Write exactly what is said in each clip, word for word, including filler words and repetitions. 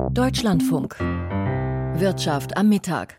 Deutschlandfunk. Wirtschaft am Mittag.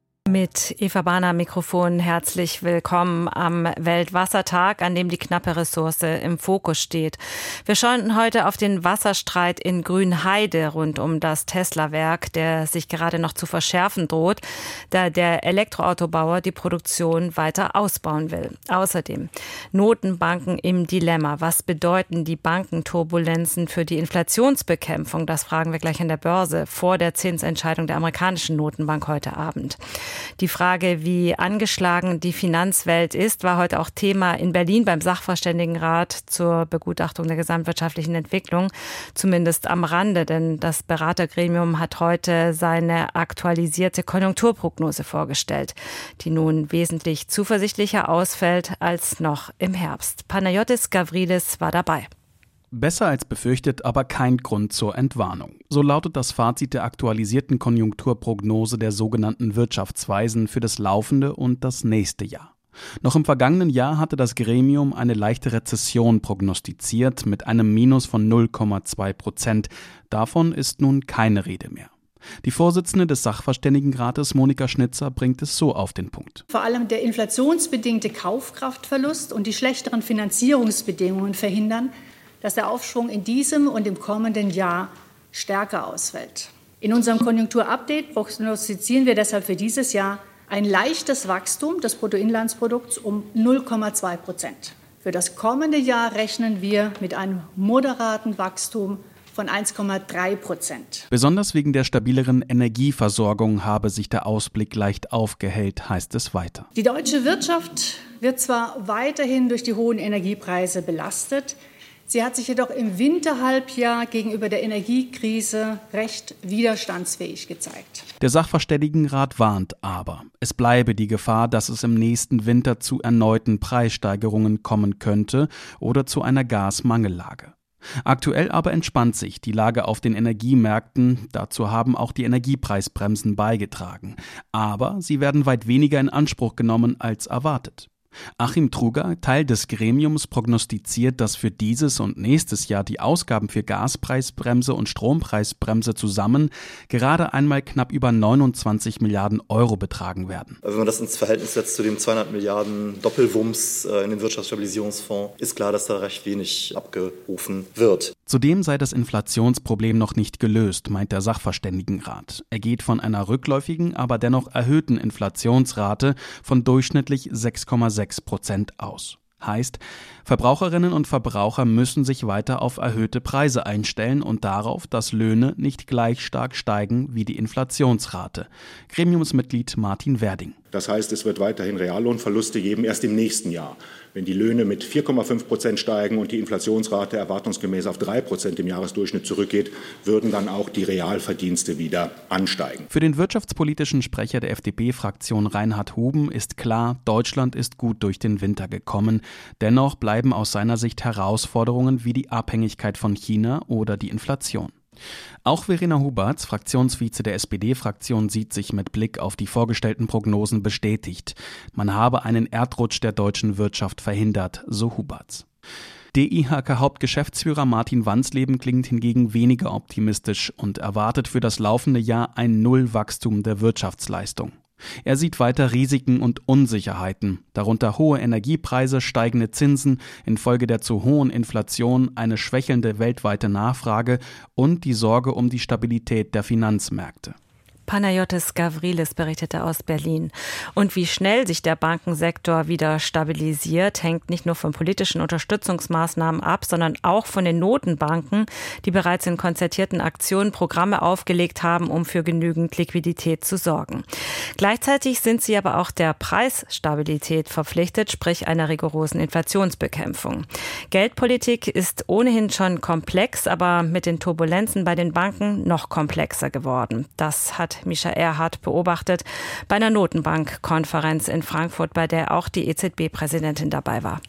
Mit Eva Bahner am Mikrofon herzlich willkommen am Weltwassertag, an dem die knappe Ressource im Fokus steht. Wir schauen heute auf den Wasserstreit in Grünheide rund um das Tesla-Werk, der sich gerade noch zu verschärfen droht, da der Elektroautobauer die Produktion weiter ausbauen will. Außerdem Notenbanken im Dilemma. Was bedeuten die Bankenturbulenzen für die Inflationsbekämpfung? Das fragen wir gleich an der Börse vor der Zinsentscheidung der amerikanischen Notenbank heute Abend. Die Frage, wie angeschlagen die Finanzwelt ist, war heute auch Thema in Berlin beim Sachverständigenrat zur Begutachtung der gesamtwirtschaftlichen Entwicklung, zumindest am Rande, denn das Beratergremium hat heute seine aktualisierte Konjunkturprognose vorgestellt, die nun wesentlich zuversichtlicher ausfällt als noch im Herbst. Panayotis Gavrilis war dabei. Besser als befürchtet, aber kein Grund zur Entwarnung. So lautet das Fazit der aktualisierten Konjunkturprognose der sogenannten Wirtschaftsweisen für das laufende und das nächste Jahr. Noch im vergangenen Jahr hatte das Gremium eine leichte Rezession prognostiziert mit einem Minus von null Komma zwei Prozent. Davon ist nun keine Rede mehr. Die Vorsitzende des Sachverständigenrates, Monika Schnitzer, bringt es so auf den Punkt. Vor allem der inflationsbedingte Kaufkraftverlust und die schlechteren Finanzierungsbedingungen verhindern, dass der Aufschwung in diesem und im kommenden Jahr stärker ausfällt. In unserem Konjunkturupdate prognostizieren wir deshalb für dieses Jahr ein leichtes Wachstum des Bruttoinlandsprodukts um null Komma zwei Prozent. Für das kommende Jahr rechnen wir mit einem moderaten Wachstum von eins Komma drei Prozent. Besonders wegen der stabileren Energieversorgung habe sich der Ausblick leicht aufgehellt, heißt es weiter. Die deutsche Wirtschaft wird zwar weiterhin durch die hohen Energiepreise belastet, sie hat sich jedoch im Winterhalbjahr gegenüber der Energiekrise recht widerstandsfähig gezeigt. Der Sachverständigenrat warnt aber, es bleibe die Gefahr, dass es im nächsten Winter zu erneuten Preissteigerungen kommen könnte oder zu einer Gasmangellage. Aktuell aber entspannt sich die Lage auf den Energiemärkten. Dazu haben auch die Energiepreisbremsen beigetragen. Aber sie werden weit weniger in Anspruch genommen als erwartet. Achim Truger, Teil des Gremiums, prognostiziert, dass für dieses und nächstes Jahr die Ausgaben für Gaspreisbremse und Strompreisbremse zusammen gerade einmal knapp über neunundzwanzig Milliarden Euro betragen werden. Wenn man das ins Verhältnis setzt zu dem zweihundert Milliarden Doppelwumms in den Wirtschaftsstabilisierungsfonds, ist klar, dass da recht wenig abgerufen wird. Zudem sei das Inflationsproblem noch nicht gelöst, meint der Sachverständigenrat. Er geht von einer rückläufigen, aber dennoch erhöhten Inflationsrate von durchschnittlich sechs Komma sechs Prozent aus. Heißt, Verbraucherinnen und Verbraucher müssen sich weiter auf erhöhte Preise einstellen und darauf, dass Löhne nicht gleich stark steigen wie die Inflationsrate. Gremiumsmitglied Martin Werding. Das heißt, es wird weiterhin Reallohnverluste geben, erst im nächsten Jahr. Wenn die Löhne mit vier Komma fünf Prozent steigen und die Inflationsrate erwartungsgemäß auf drei Prozent im Jahresdurchschnitt zurückgeht, würden dann auch die Realverdienste wieder ansteigen. Für den wirtschaftspolitischen Sprecher der F D P-Fraktion Reinhard Huben ist klar, Deutschland ist gut durch den Winter gekommen. Dennoch bleiben aus seiner Sicht Herausforderungen wie die Abhängigkeit von China oder die Inflation. Auch Verena Huberts, Fraktionsvize der S P D-Fraktion, sieht sich mit Blick auf die vorgestellten Prognosen bestätigt. Man habe einen Erdrutsch der deutschen Wirtschaft verhindert, so Huberts. D I H K-Hauptgeschäftsführer Martin Wansleben klingt hingegen weniger optimistisch und erwartet für das laufende Jahr ein Nullwachstum der Wirtschaftsleistung. Er sieht weiter Risiken und Unsicherheiten, darunter hohe Energiepreise, steigende Zinsen, infolge der zu hohen Inflation eine schwächelnde weltweite Nachfrage und die Sorge um die Stabilität der Finanzmärkte. Panayotis Gavrilis berichtete aus Berlin. Und wie schnell sich der Bankensektor wieder stabilisiert, hängt nicht nur von politischen Unterstützungsmaßnahmen ab, sondern auch von den Notenbanken, die bereits in konzertierten Aktionen Programme aufgelegt haben, um für genügend Liquidität zu sorgen. Gleichzeitig sind sie aber auch der Preisstabilität verpflichtet, sprich einer rigorosen Inflationsbekämpfung. Geldpolitik ist ohnehin schon komplex, aber mit den Turbulenzen bei den Banken noch komplexer geworden. Das hat Mischa Erhardt beobachtet bei einer Notenbankkonferenz in Frankfurt, bei der auch die E Z B-Präsidentin dabei war.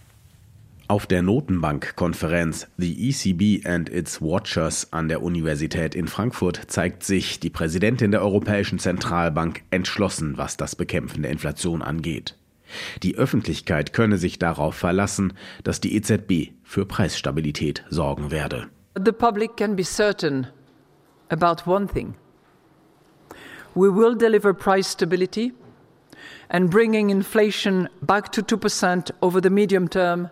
Auf der Notenbankkonferenz The E C B and its Watchers an der Universität in Frankfurt zeigt sich die Präsidentin der Europäischen Zentralbank entschlossen, was das Bekämpfen der Inflation angeht. Die Öffentlichkeit könne sich darauf verlassen, dass die E Z B für Preisstabilität sorgen werde. The public can be certain about one thing. We will deliver price stability, and bringing inflation back to two percent over the medium term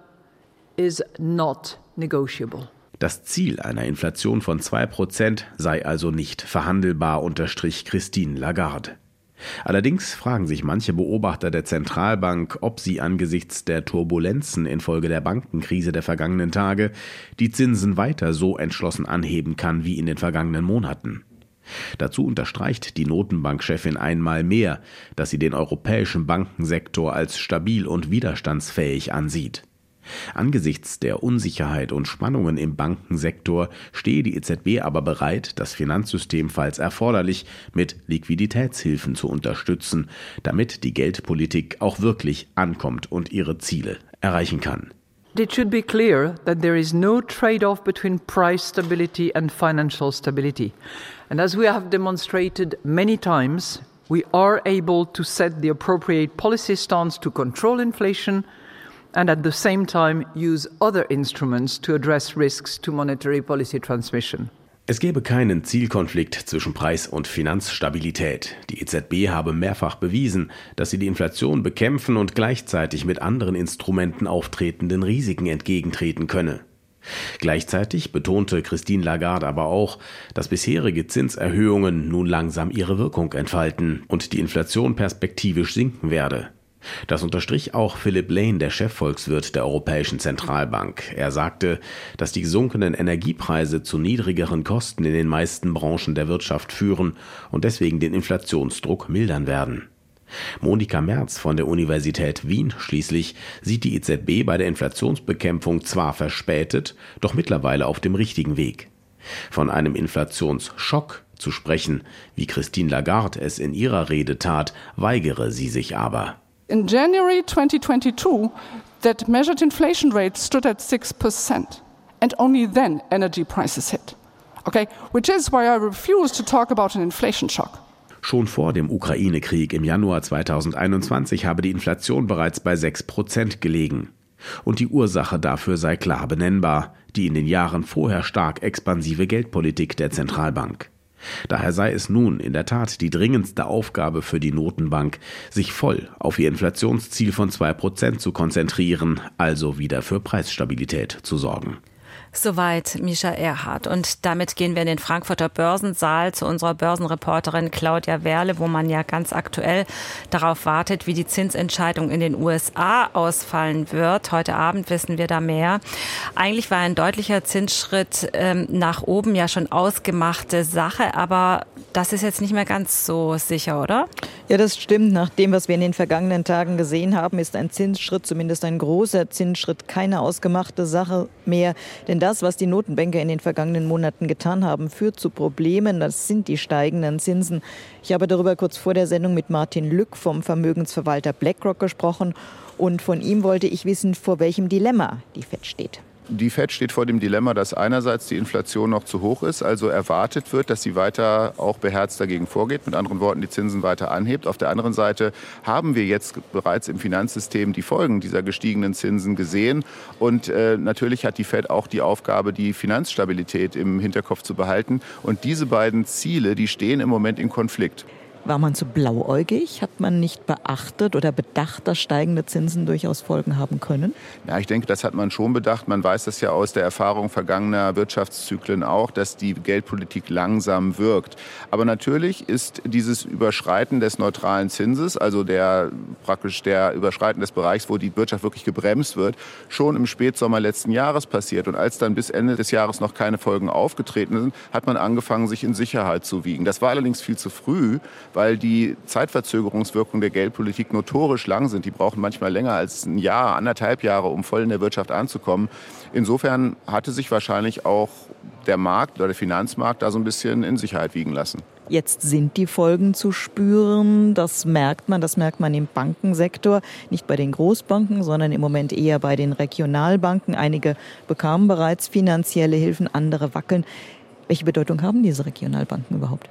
is not negotiable. Das Ziel einer Inflation von zwei Prozent sei also nicht verhandelbar, unterstrich Christine Lagarde. Allerdings fragen sich manche Beobachter der Zentralbank, ob sie angesichts der Turbulenzen infolge der Bankenkrise der vergangenen Tage die Zinsen weiter so entschlossen anheben kann wie in den vergangenen Monaten. Dazu unterstreicht die Notenbankchefin einmal mehr, dass sie den europäischen Bankensektor als stabil und widerstandsfähig ansieht. Angesichts der Unsicherheit und Spannungen im Bankensektor stehe die E Z B aber bereit, das Finanzsystem falls erforderlich mit Liquiditätshilfen zu unterstützen, damit die Geldpolitik auch wirklich ankommt und ihre Ziele erreichen kann. It should be clear that there is no trade-off between price stability and financial stability. And as we have demonstrated many times, we are able to set the appropriate policy stance to control inflation and at the same time use other instruments to address risks to monetary policy transmission. Es gebe keinen Zielkonflikt zwischen Preis- und Finanzstabilität. Die E Z B habe mehrfach bewiesen, dass sie die Inflation bekämpfen und gleichzeitig mit anderen Instrumenten auftretenden Risiken entgegentreten könne. Gleichzeitig betonte Christine Lagarde aber auch, dass bisherige Zinserhöhungen nun langsam ihre Wirkung entfalten und die Inflation perspektivisch sinken werde. Das unterstrich auch Philip Lane, der Chefvolkswirt der Europäischen Zentralbank. Er sagte, dass die gesunkenen Energiepreise zu niedrigeren Kosten in den meisten Branchen der Wirtschaft führen und deswegen den Inflationsdruck mildern werden. Monika Merz von der Universität Wien schließlich sieht die E Z B bei der Inflationsbekämpfung zwar verspätet, doch mittlerweile auf dem richtigen Weg. Von einem Inflationsschock zu sprechen, wie Christine Lagarde es in ihrer Rede tat, weigere sie sich aber. In January twenty twenty-two, that measured inflation rate stood at six percent, and only then energy prices hit. Okay, which is why I refuse to talk about an inflation shock. Schon vor dem Ukraine-Krieg im Januar zweitausendeinundzwanzig habe die Inflation bereits bei sechs Prozent gelegen. Und die Ursache dafür sei klar benennbar, die in den Jahren vorher stark expansive Geldpolitik der Zentralbank. Daher sei es nun in der Tat die dringendste Aufgabe für die Notenbank, sich voll auf ihr Inflationsziel von zwei Prozent zu konzentrieren, also wieder für Preisstabilität zu sorgen. Soweit Mischa Erhardt. Und damit gehen wir in den Frankfurter Börsensaal zu unserer Börsenreporterin Claudia Werle, wo man ja ganz aktuell darauf wartet, wie die Zinsentscheidung in den U S A ausfallen wird. Heute Abend wissen wir da mehr. Eigentlich war ein deutlicher Zinsschritt ähm, nach oben ja schon ausgemachte Sache, aber das ist jetzt nicht mehr ganz so sicher, oder? Ja, das stimmt. Nach dem, was wir in den vergangenen Tagen gesehen haben, ist ein Zinsschritt, zumindest ein großer Zinsschritt, keine ausgemachte Sache mehr. Denn das, was die Notenbanker in den vergangenen Monaten getan haben, führt zu Problemen. Das sind die steigenden Zinsen. Ich habe darüber kurz vor der Sendung mit Martin Lück vom Vermögensverwalter BlackRock gesprochen. Und von ihm wollte ich wissen, vor welchem Dilemma die Fed steht. Die Fed steht vor dem Dilemma, dass einerseits die Inflation noch zu hoch ist, also erwartet wird, dass sie weiter auch beherzt dagegen vorgeht, mit anderen Worten die Zinsen weiter anhebt. Auf der anderen Seite haben wir jetzt bereits im Finanzsystem die Folgen dieser gestiegenen Zinsen gesehen. Und äh, natürlich hat die Fed auch die Aufgabe, die Finanzstabilität im Hinterkopf zu behalten. Und diese beiden Ziele, die stehen im Moment in Konflikt. War man zu blauäugig? Hat man nicht beachtet oder bedacht, dass steigende Zinsen durchaus Folgen haben können? Ja, ich denke, das hat man schon bedacht. Man weiß das ja aus der Erfahrung vergangener Wirtschaftszyklen auch, dass die Geldpolitik langsam wirkt. Aber natürlich ist dieses Überschreiten des neutralen Zinses, also der praktisch der Überschreiten des Bereichs, wo die Wirtschaft wirklich gebremst wird, schon im Spätsommer letzten Jahres passiert. Und als dann bis Ende des Jahres noch keine Folgen aufgetreten sind, hat man angefangen, sich in Sicherheit zu wiegen. Das war allerdings viel zu früh, weil die Zeitverzögerungswirkungen der Geldpolitik notorisch lang sind. Die brauchen manchmal länger als ein Jahr, anderthalb Jahre, um voll in der Wirtschaft anzukommen. Insofern hatte sich wahrscheinlich auch der Markt oder der Finanzmarkt da so ein bisschen in Sicherheit wiegen lassen. Jetzt sind die Folgen zu spüren. Das merkt man, das merkt man im Bankensektor. Nicht bei den Großbanken, sondern im Moment eher bei den Regionalbanken. Einige bekamen bereits finanzielle Hilfen, andere wackeln. Welche Bedeutung haben diese Regionalbanken überhaupt?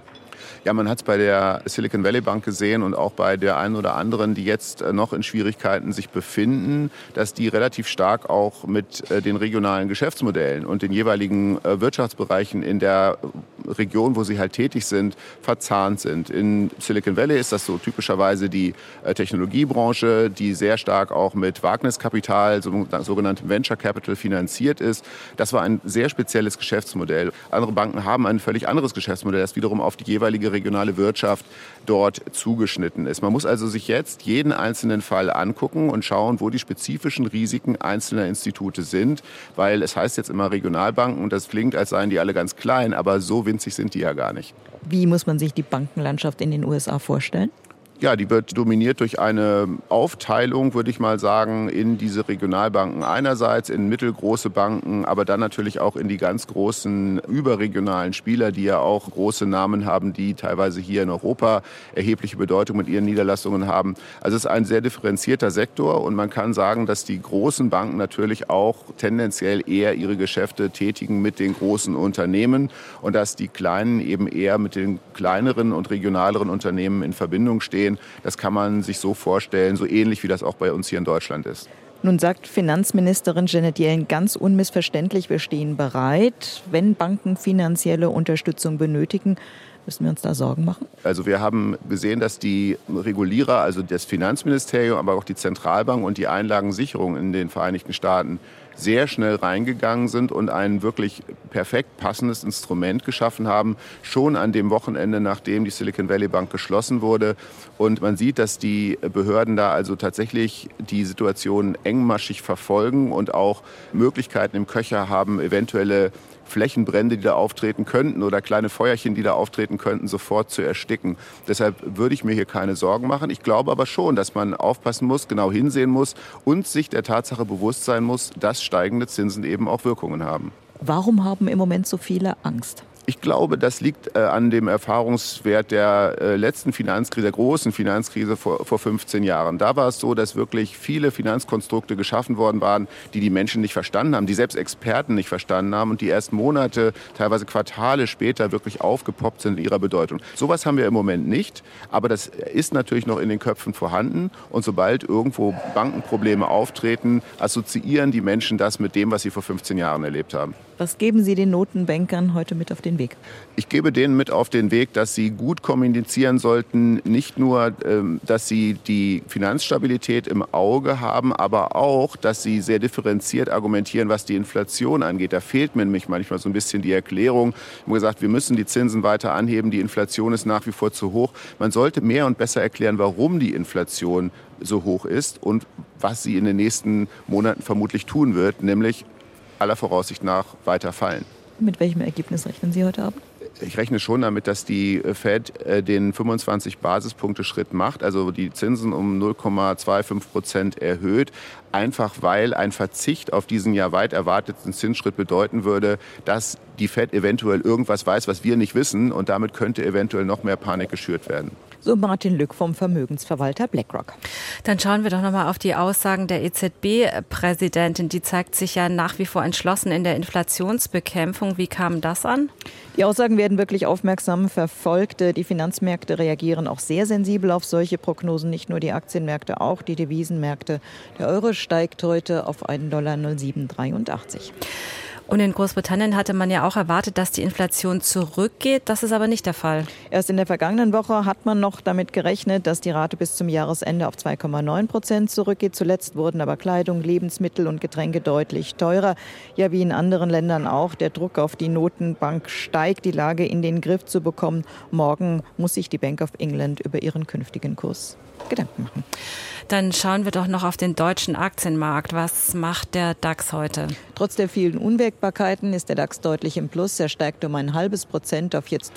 Ja, man hat es bei der Silicon Valley Bank gesehen und auch bei der einen oder anderen, die jetzt noch in Schwierigkeiten sich befinden, dass die relativ stark auch mit den regionalen Geschäftsmodellen und den jeweiligen Wirtschaftsbereichen in der Region, wo sie halt tätig sind, verzahnt sind. In Silicon Valley ist das so typischerweise die Technologiebranche, die sehr stark auch mit Wagniskapital, sogenanntem Venture Capital, finanziert ist. Das war ein sehr spezielles Geschäftsmodell. Andere Banken haben ein völlig anderes Geschäftsmodell, das wiederum auf die jeweilige regionale Wirtschaft dort zugeschnitten ist. Man muss also sich jetzt jeden einzelnen Fall angucken und schauen, wo die spezifischen Risiken einzelner Institute sind, weil es heißt jetzt immer Regionalbanken und das klingt, als seien die alle ganz klein, aber so winzig sind die ja gar nicht. Wie muss man sich die Bankenlandschaft in den U S A vorstellen? Ja, die wird dominiert durch eine Aufteilung, würde ich mal sagen, in diese Regionalbanken einerseits, in mittelgroße Banken, aber dann natürlich auch in die ganz großen überregionalen Spieler, die ja auch große Namen haben, die teilweise hier in Europa erhebliche Bedeutung mit ihren Niederlassungen haben. Also es ist ein sehr differenzierter Sektor und man kann sagen, dass die großen Banken natürlich auch tendenziell eher ihre Geschäfte tätigen mit den großen Unternehmen und dass die kleinen eben eher mit den kleineren und regionaleren Unternehmen in Verbindung stehen. Das kann man sich so vorstellen, so ähnlich wie das auch bei uns hier in Deutschland ist. Nun sagt Finanzministerin Janet Yellen ganz unmissverständlich, wir stehen bereit, wenn Banken finanzielle Unterstützung benötigen. Müssen wir uns da Sorgen machen? Also wir haben gesehen, dass die Regulierer, also das Finanzministerium, aber auch die Zentralbank und die Einlagensicherung in den Vereinigten Staaten sehr schnell reingegangen sind und ein wirklich perfekt passendes Instrument geschaffen haben, schon an dem Wochenende, nachdem die Silicon Valley Bank geschlossen wurde. Und man sieht, dass die Behörden da also tatsächlich die Situation engmaschig verfolgen und auch Möglichkeiten im Köcher haben, eventuelle Flächenbrände, die da auftreten könnten oder kleine Feuerchen, die da auftreten könnten, sofort zu ersticken. Deshalb würde ich mir hier keine Sorgen machen. Ich glaube aber schon, dass man aufpassen muss, genau hinsehen muss und sich der Tatsache bewusst sein muss, dass steigende Zinsen eben auch Wirkungen haben. Warum haben im Moment so viele Angst? Ich glaube, das liegt äh, an dem Erfahrungswert der äh, letzten Finanzkrise, der großen Finanzkrise vor, vor fünfzehn Jahren. Da war es so, dass wirklich viele Finanzkonstrukte geschaffen worden waren, die die Menschen nicht verstanden haben, die selbst Experten nicht verstanden haben und die erst Monate, teilweise Quartale später wirklich aufgepoppt sind in ihrer Bedeutung. Sowas haben wir im Moment nicht, aber das ist natürlich noch in den Köpfen vorhanden. Und sobald irgendwo Bankenprobleme auftreten, assoziieren die Menschen das mit dem, was sie vor fünfzehn Jahren erlebt haben. Was geben Sie den Notenbankern heute mit auf den Weg? Ich gebe denen mit auf den Weg, dass sie gut kommunizieren sollten, nicht nur, dass sie die Finanzstabilität im Auge haben, aber auch, dass sie sehr differenziert argumentieren, was die Inflation angeht. Da fehlt mir nämlich manchmal so ein bisschen die Erklärung. Ich habe gesagt, wir müssen die Zinsen weiter anheben, die Inflation ist nach wie vor zu hoch. Man sollte mehr und besser erklären, warum die Inflation so hoch ist und was sie in den nächsten Monaten vermutlich tun wird, nämlich aller Voraussicht nach weiter fallen. Mit welchem Ergebnis rechnen Sie heute Abend? Ich rechne schon damit, dass die Fed den fünfundzwanzig Basispunkte Schritt macht, also die Zinsen um null Komma fünfundzwanzig Prozent erhöht, einfach weil ein Verzicht auf diesen ja weit erwarteten Zinsschritt bedeuten würde, dass die Fed eventuell irgendwas weiß, was wir nicht wissen und damit könnte eventuell noch mehr Panik geschürt werden. So Martin Lück vom Vermögensverwalter BlackRock. Dann schauen wir doch noch mal auf die Aussagen der E Z B-Präsidentin. Die zeigt sich ja nach wie vor entschlossen in der Inflationsbekämpfung. Wie kam das an? Die Aussagen werden wirklich aufmerksam verfolgt. Die Finanzmärkte reagieren auch sehr sensibel auf solche Prognosen. Nicht nur die Aktienmärkte, auch die Devisenmärkte. Der Euro steigt heute auf einen Dollar null Komma sieben dreiundachtzig. Und in Großbritannien hatte man ja auch erwartet, dass die Inflation zurückgeht. Das ist aber nicht der Fall. Erst in der vergangenen Woche hat man noch damit gerechnet, dass die Rate bis zum Jahresende auf zwei Komma neun Prozent zurückgeht. Zuletzt wurden aber Kleidung, Lebensmittel und Getränke deutlich teurer. Ja, wie in anderen Ländern auch. Der Druck auf die Notenbank steigt, die Lage in den Griff zu bekommen. Morgen muss sich die Bank of England über ihren künftigen Kurs Gedanken machen. Dann schauen wir doch noch auf den deutschen Aktienmarkt. Was macht der DAX heute? Trotz der vielen Unwägbarkeiten ist der DAX deutlich im Plus. Er steigt um ein halbes Prozent auf jetzt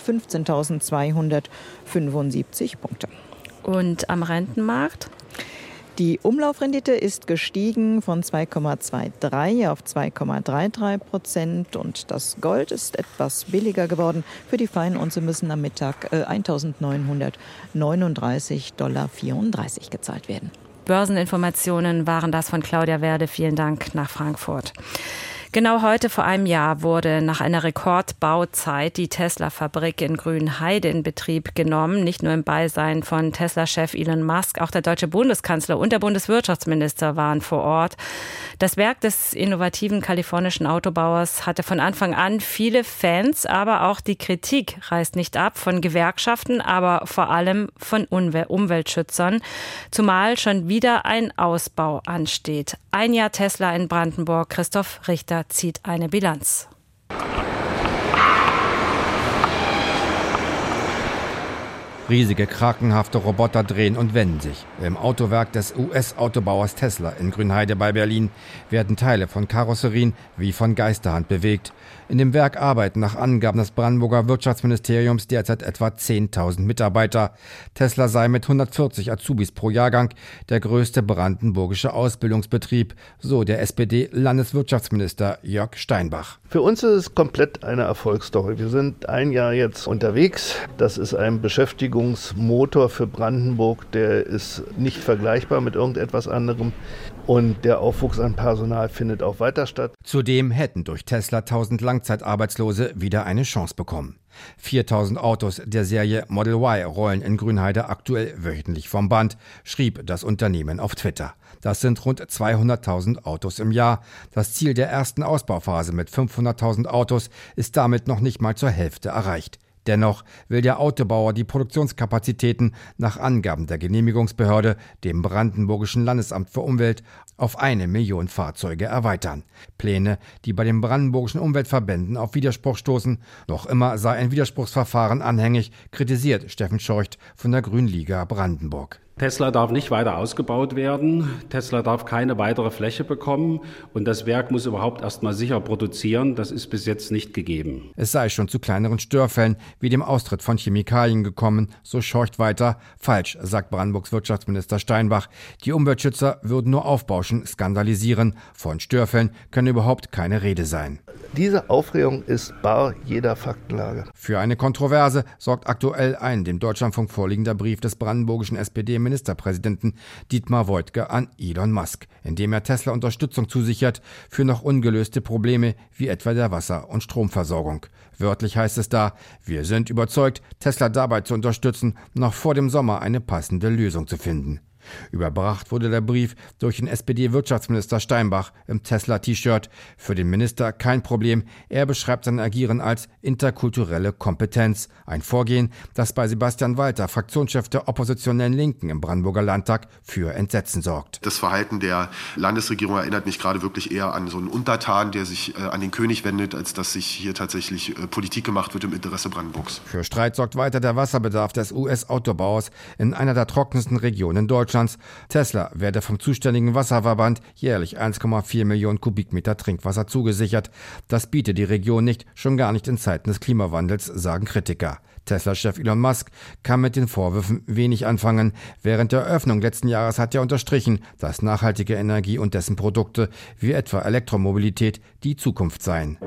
fünfzehntausendzweihundertfünfundsiebzig Punkte. Und am Rentenmarkt? Die Umlaufrendite ist gestiegen von zwei Komma dreiundzwanzig auf zwei Komma dreiunddreißig Prozent und das Gold ist etwas billiger geworden. Für die Feinunze müssen am Mittag äh, eintausendneunhundertneununddreißig Komma vierunddreißig Dollar gezahlt werden. Börseninformationen waren das von Claudia Werde. Vielen Dank nach Frankfurt. Genau heute vor einem Jahr wurde nach einer Rekordbauzeit die Tesla-Fabrik in Grünheide in Betrieb genommen. Nicht nur im Beisein von Tesla-Chef Elon Musk, auch der deutsche Bundeskanzler und der Bundeswirtschaftsminister waren vor Ort. Das Werk des innovativen kalifornischen Autobauers hatte von Anfang an viele Fans, aber auch die Kritik reißt nicht ab von Gewerkschaften, aber vor allem von Umweltschützern, zumal schon wieder ein Ausbau ansteht. Ein Jahr Tesla in Brandenburg, Christoph Richter zieht eine Bilanz. Riesige, krakenhafte Roboter drehen und wenden sich. Im Autowerk des U S-Autobauers Tesla in Grünheide bei Berlin werden Teile von Karosserien wie von Geisterhand bewegt. In dem Werk arbeiten nach Angaben des Brandenburger Wirtschaftsministeriums derzeit etwa zehntausend Mitarbeiter. Tesla sei mit hundertvierzig Azubis pro Jahrgang der größte brandenburgische Ausbildungsbetrieb, so der S P D-Landeswirtschaftsminister Jörg Steinbach. Für uns ist es komplett eine Erfolgsstory. Wir sind ein Jahr jetzt unterwegs. Das ist ein Beschäftigungsmotor für Brandenburg, der ist nicht vergleichbar mit irgendetwas anderem. Und der Aufwuchs an Personal findet auch weiter statt. Zudem hätten durch Tesla tausend Langzeitarbeitslose wieder eine Chance bekommen. viertausend Autos der Serie Model Y rollen in Grünheide aktuell wöchentlich vom Band, schrieb das Unternehmen auf Twitter. Das sind rund zweihunderttausend Autos im Jahr. Das Ziel der ersten Ausbauphase mit fünfhunderttausend Autos ist damit noch nicht mal zur Hälfte erreicht. Dennoch will der Autobauer die Produktionskapazitäten nach Angaben der Genehmigungsbehörde, dem Brandenburgischen Landesamt für Umwelt, auf eine Million Fahrzeuge erweitern. Pläne, die bei den brandenburgischen Umweltverbänden auf Widerspruch stoßen. Noch immer sei ein Widerspruchsverfahren anhängig, kritisiert Steffen Scheucht von der Grünliga Brandenburg. Tesla darf nicht weiter ausgebaut werden. Tesla darf keine weitere Fläche bekommen. Und das Werk muss überhaupt erst mal sicher produzieren. Das ist bis jetzt nicht gegeben. Es sei schon zu kleineren Störfällen wie dem Austritt von Chemikalien gekommen, so Scheucht weiter. Falsch, sagt Brandenburgs Wirtschaftsminister Steinbach. Die Umweltschützer würden nur aufbauschen, skandalisieren. Von Störfällen könne überhaupt keine Rede sein. Diese Aufregung ist bar jeder Faktenlage. Für eine Kontroverse sorgt aktuell ein dem Deutschlandfunk vorliegender Brief des brandenburgischen S P D-Ministerpräsidenten Dietmar Woidke an Elon Musk, in dem er Tesla Unterstützung zusichert für noch ungelöste Probleme wie etwa der Wasser- und Stromversorgung. Wörtlich heißt es da, wir sind überzeugt, Tesla dabei zu unterstützen, noch vor dem Sommer eine passende Lösung zu finden. Überbracht wurde der Brief durch den S P D-Wirtschaftsminister Steinbach im Tesla-T-Shirt. Für den Minister kein Problem. Er beschreibt sein Agieren als interkulturelle Kompetenz. Ein Vorgehen, das bei Sebastian Walter, Fraktionschef der oppositionellen Linken im Brandenburger Landtag, für Entsetzen sorgt. Das Verhalten der Landesregierung erinnert mich gerade wirklich eher an so einen Untertan, der sich äh, an den König wendet, als dass sich hier tatsächlich äh, Politik gemacht wird im Interesse Brandenburgs. Für Streit sorgt weiter der Wasserbedarf des U S-Autobauers in einer der trockensten Regionen Deutschlands. Tesla werde vom zuständigen Wasserverband jährlich eins Komma vier Millionen Kubikmeter Trinkwasser zugesichert. Das biete die Region nicht, schon gar nicht in Zeiten des Klimawandels, sagen Kritiker. Tesla-Chef Elon Musk kann mit den Vorwürfen wenig anfangen. Während der Eröffnung letzten Jahres hat er unterstrichen, dass nachhaltige Energie und dessen Produkte, wie etwa Elektromobilität, die Zukunft seien.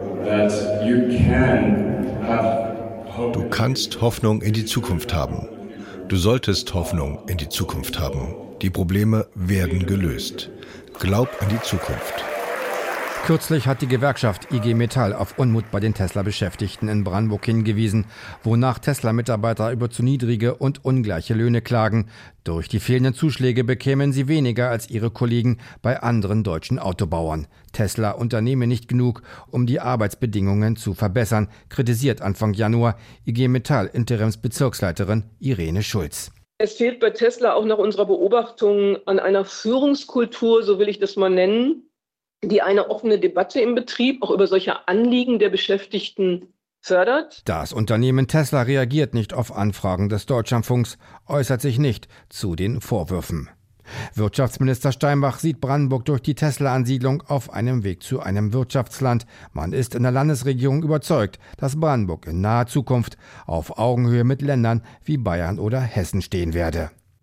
Du kannst Hoffnung in die Zukunft haben. Du solltest Hoffnung in die Zukunft haben. Die Probleme werden gelöst. Glaub an die Zukunft. Kürzlich hat die Gewerkschaft I G Metall auf Unmut bei den Tesla-Beschäftigten in Brandenburg hingewiesen, wonach Tesla-Mitarbeiter über zu niedrige und ungleiche Löhne klagen. Durch die fehlenden Zuschläge bekämen sie weniger als ihre Kollegen bei anderen deutschen Autobauern. Tesla unternehme nicht genug, um die Arbeitsbedingungen zu verbessern, kritisiert Anfang Januar I G Metall Interimsbezirksleiterin Irene Schulz. Es fehlt bei Tesla auch nach unserer Beobachtung an einer Führungskultur, so will ich das mal nennen, die eine offene Debatte im Betrieb auch über solche Anliegen der Beschäftigten fördert. Das Unternehmen Tesla reagiert nicht auf Anfragen des Deutschlandfunks, äußert sich nicht zu den Vorwürfen. Wirtschaftsminister Steinbach sieht Brandenburg durch die Tesla-Ansiedlung auf einem Weg zu einem Wirtschaftsland. Man ist in der Landesregierung überzeugt, dass Brandenburg in naher Zukunft auf Augenhöhe mit Ländern wie Bayern oder Hessen stehen werde.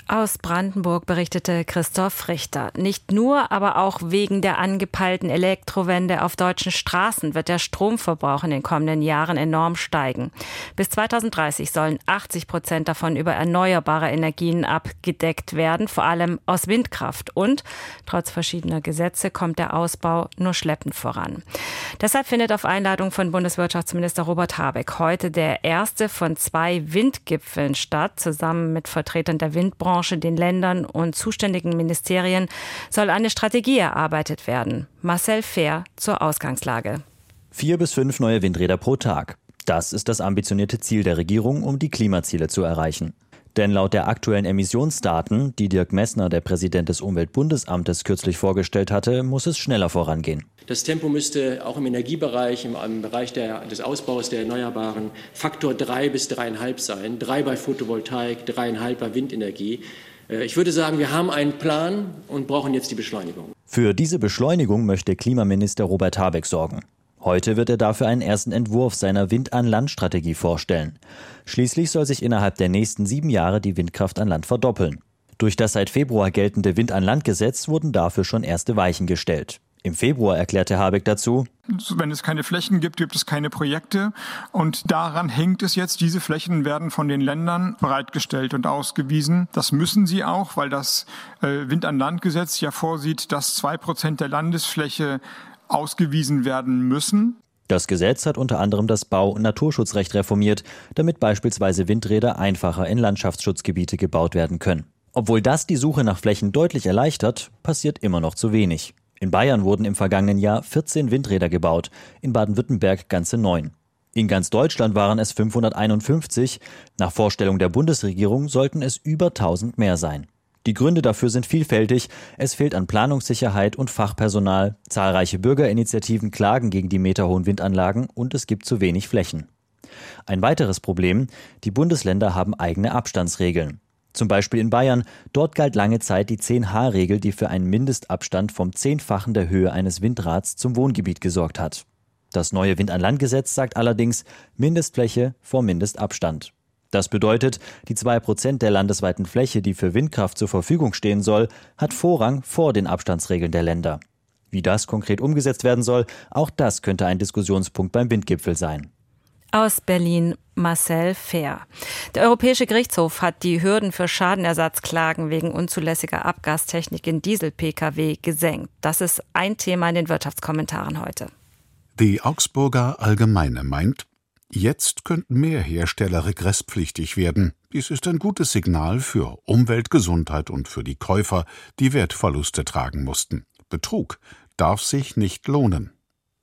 Aus Brandenburg berichtete Christoph Richter. Nicht nur, aber auch wegen der angepeilten Elektrowende auf deutschen Straßen wird der Stromverbrauch in den kommenden Jahren enorm steigen. Bis zweitausenddreißig sollen achtzig Prozent davon über erneuerbare Energien abgedeckt werden, vor allem aus Windkraft. Und trotz verschiedener Gesetze kommt der Ausbau nur schleppend voran. Deshalb findet auf Einladung von Bundeswirtschaftsminister Robert Habeck heute der erste von zwei Windgipfeln statt. Zusammen mit Vertretern der Windbranche, den Ländern und zuständigen Ministerien soll eine Strategie erarbeitet werden. Marcel Fehr zur Ausgangslage. Vier bis fünf neue Windräder pro Tag. Das ist das ambitionierte Ziel der Regierung, um die Klimaziele zu erreichen. Denn laut der aktuellen Emissionsdaten, die Dirk Messner, der Präsident des Umweltbundesamtes, kürzlich vorgestellt hatte, muss es schneller vorangehen. Das Tempo müsste auch im Energiebereich, im, im Bereich der, des Ausbaus der Erneuerbaren Faktor drei bis dreieinhalb sein. Drei bei Photovoltaik, dreieinhalb bei Windenergie. Ich würde sagen, wir haben einen Plan und brauchen jetzt die Beschleunigung. Für diese Beschleunigung möchte Klimaminister Robert Habeck sorgen. Heute wird er dafür einen ersten Entwurf seiner Wind-an-Land-Strategie vorstellen. Schließlich soll sich innerhalb der nächsten sieben Jahre die Windkraft an Land verdoppeln. Durch das seit Februar geltende Wind-an-Land-Gesetz wurden dafür schon erste Weichen gestellt. Im Februar erklärte Habeck dazu: Wenn es keine Flächen gibt, gibt es keine Projekte. Und daran hängt es jetzt. Diese Flächen werden von den Ländern bereitgestellt und ausgewiesen. Das müssen sie auch, weil das Wind-an-Land-Gesetz ja vorsieht, dass zwei Prozent der Landesfläche ausgewiesen werden müssen. Das Gesetz hat unter anderem das Bau- und Naturschutzrecht reformiert, damit beispielsweise Windräder einfacher in Landschaftsschutzgebiete gebaut werden können. Obwohl das die Suche nach Flächen deutlich erleichtert, passiert immer noch zu wenig. In Bayern wurden im vergangenen Jahr vierzehn Windräder gebaut, in Baden-Württemberg ganze neun. In ganz Deutschland waren es fünfhunderteinundfünfzig. Nach Vorstellung der Bundesregierung sollten es über tausend mehr sein. Die Gründe dafür sind vielfältig. Es fehlt an Planungssicherheit und Fachpersonal. Zahlreiche Bürgerinitiativen klagen gegen die meterhohen Windanlagen und es gibt zu wenig Flächen. Ein weiteres Problem: Die Bundesländer haben eigene Abstandsregeln. Zum Beispiel in Bayern. Dort galt lange Zeit die zehn Meter Regel, die für einen Mindestabstand vom Zehnfachen der Höhe eines Windrads zum Wohngebiet gesorgt hat. Das neue Wind-an-Land-Gesetz sagt allerdings Mindestfläche vor Mindestabstand. Das bedeutet, die zwei Prozent der landesweiten Fläche, die für Windkraft zur Verfügung stehen soll, hat Vorrang vor den Abstandsregeln der Länder. Wie das konkret umgesetzt werden soll, auch das könnte ein Diskussionspunkt beim Windgipfel sein. Aus Berlin Marcel Fehr. Der Europäische Gerichtshof hat die Hürden für Schadenersatzklagen wegen unzulässiger Abgastechnik in Diesel-P K W gesenkt. Das ist ein Thema in den Wirtschaftskommentaren heute. Die Augsburger Allgemeine meint, jetzt könnten mehr Hersteller regresspflichtig werden. Dies ist ein gutes Signal für Umwelt, Gesundheit und für die Käufer, die Wertverluste tragen mussten. Betrug darf sich nicht lohnen.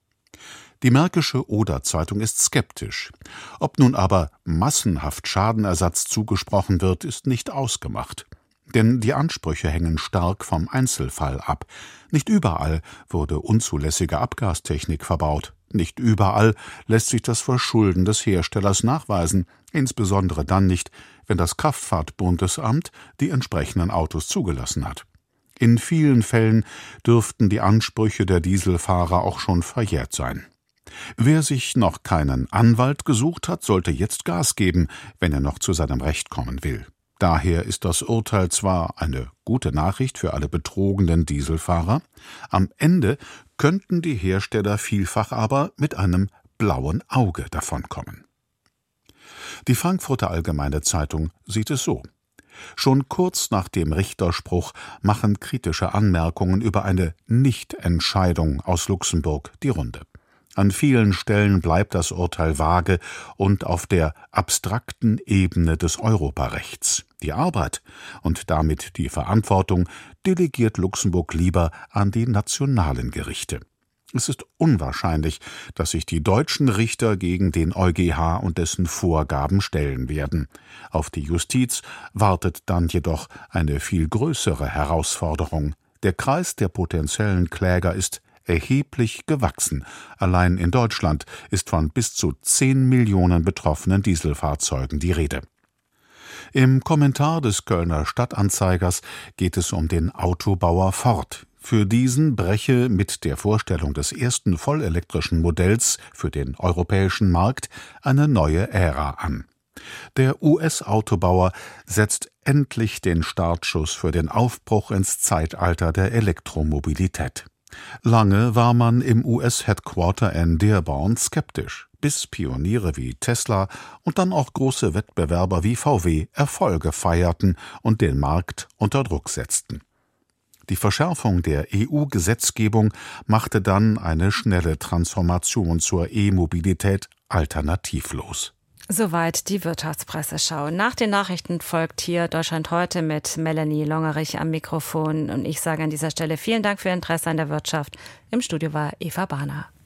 Die Märkische Oder-Zeitung ist skeptisch. Ob nun aber massenhaft Schadenersatz zugesprochen wird, ist nicht ausgemacht. Denn die Ansprüche hängen stark vom Einzelfall ab. Nicht überall wurde unzulässige Abgastechnik verbaut. Nicht überall lässt sich das Verschulden des Herstellers nachweisen, insbesondere dann nicht, wenn das Kraftfahrtbundesamt die entsprechenden Autos zugelassen hat. In vielen Fällen dürften die Ansprüche der Dieselfahrer auch schon verjährt sein. Wer sich noch keinen Anwalt gesucht hat, sollte jetzt Gas geben, wenn er noch zu seinem Recht kommen will. Daher ist das Urteil zwar eine gute Nachricht für alle betrogenen Dieselfahrer, am Ende könnten die Hersteller vielfach aber mit einem blauen Auge davonkommen. Die Frankfurter Allgemeine Zeitung sieht es so: Schon kurz nach dem Richterspruch machen kritische Anmerkungen über eine Nichtentscheidung aus Luxemburg die Runde. An vielen Stellen bleibt das Urteil vage und auf der abstrakten Ebene des Europarechts. Die Arbeit und damit die Verantwortung delegiert Luxemburg lieber an die nationalen Gerichte. Es ist unwahrscheinlich, dass sich die deutschen Richter gegen den EuGH und dessen Vorgaben stellen werden. Auf die Justiz wartet dann jedoch eine viel größere Herausforderung. Der Kreis der potenziellen Kläger ist erheblich gewachsen. Allein in Deutschland ist von bis zu zehn Millionen betroffenen Dieselfahrzeugen die Rede. Im Kommentar des Kölner Stadtanzeigers geht es um den Autobauer Ford. Für diesen breche mit der Vorstellung des ersten vollelektrischen Modells für den europäischen Markt eine neue Ära an. Der U S-Autobauer setzt endlich den Startschuss für den Aufbruch ins Zeitalter der Elektromobilität. Lange war man im U S-Headquarter in Dearborn skeptisch, bis Pioniere wie Tesla und dann auch große Wettbewerber wie V W Erfolge feierten und den Markt unter Druck setzten. Die Verschärfung der E U-Gesetzgebung machte dann eine schnelle Transformation zur E-Mobilität alternativlos. Soweit die Wirtschaftspresseschau. Nach den Nachrichten folgt hier Deutschland heute mit Melanie Longerich am Mikrofon. Und ich sage an dieser Stelle vielen Dank für Ihr Interesse an der Wirtschaft. Im Studio war Eva Bahner.